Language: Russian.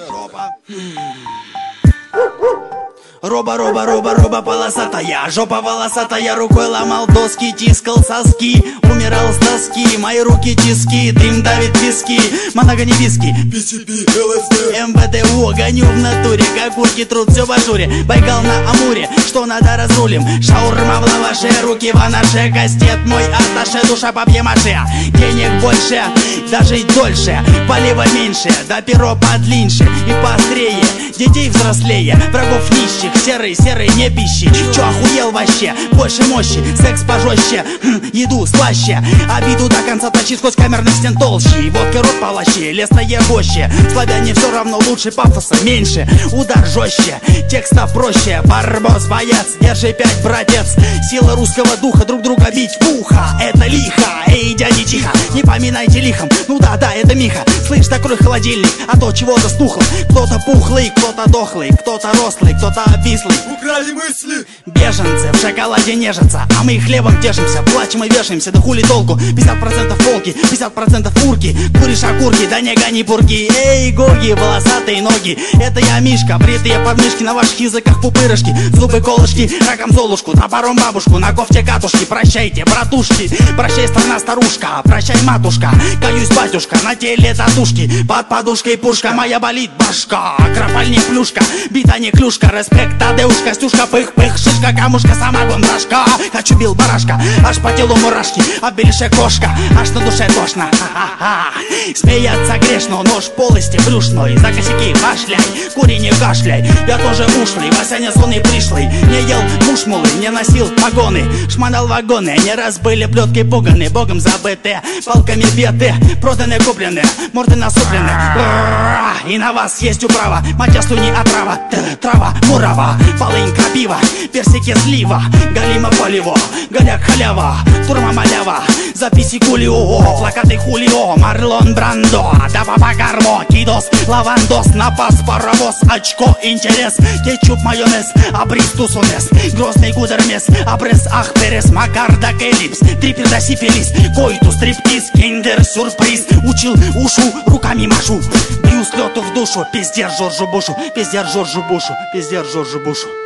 Роба полосатая, жопа волосатая, рукой ломал доски, тискал соски, умирал с тоски, мои руки тиски, дым давит виски, много не виски, PCP, LSD, МВДУ, гоню в натуре, как урки труд, все в ажуре, Байкал на Амуре, что надо разрулим, шаурма в лаваше, руки в анаше, кастет мой атташе, душа папье-маше, денег больше, даже и дольше, полива меньше, да перо подлиннее и поострее, детей взрослее, врагов нищих, серый, не пищи. Чё охуел вообще? Больше мощи, секс пожестче, еду слаще, обиду до конца тащи сквозь камерный стен толще, водки рот полощи, лесное гуще, славяне все равно лучше, пафоса меньше, удар жестче, текста проще, барбос, боец, держи 5, братец, сила русского духа, друг друга бить в ухо, это лихо, эй, дяди, тихо, не поминайте лихом, ну да, это Миха, слышь, закрой холодильник, а то чего-то стухло, кто-то пухлый, кто-то дохлый, кто-то рослый, кто-то обвислый. Украли мысли! Беженцы в шоколаде нежатся, а мы хлебом тешимся, плачем и вешаемся, да хули толку? 50% волки, 50% урки, куришь окурки, да не гони бурги. Эй, гоги, волосатые ноги, это я Мишка, бритые подмышки, на ваших языках пупырышки, зубы колышки, раком золушку, топором бабушку, на кофте катушки. Прощайте, братушки, прощай, страна старушка, прощай, матушка, каюсь, батюшка, на теле татушки, под подушкой пушка, моя болит башка, кропальник плюшка, бита не клюшка, респект, Тадеушка, Стюшка, пых-пых, шишка, камушка, самогон, брашка, хочу бил барашка, аж по телу мурашки, а белише кошка, аж на душе тошно, ха-ха-ха. Смеяться грешно, нож в полости брюшной, за косяки башляй, кури не кашляй, я тоже ушлый, Вася не сонный пришлый, не ел мушмулы, не носил погоны, шмонал вагоны, не раз были плетки пуганы, богом забытые, палками беты, проданные, купленные, морды насупленные, и на вас есть управа, мать слюни отрава, трава, мурава, полынь, крапива, персики, слива, галима полево, голяк халява, турма малява, записи кулио, плакаты хулио, Марлон Брандо, да папа Кармо, кидос, лавандос, напас, паровоз, очко, интерес, кетчуп, майонез, абрис, тусунес, грозный гудермес, абрес, ах, перес, макарда, келипс, трипер, да сифилис, койту, стриптиз, киндер, сюрприз, учил ушу, руками машу, бью с лету в душу, пиздец Жоржу Бушу, пиздец Жоржу Бушу, пиздец Жоржу Бушу.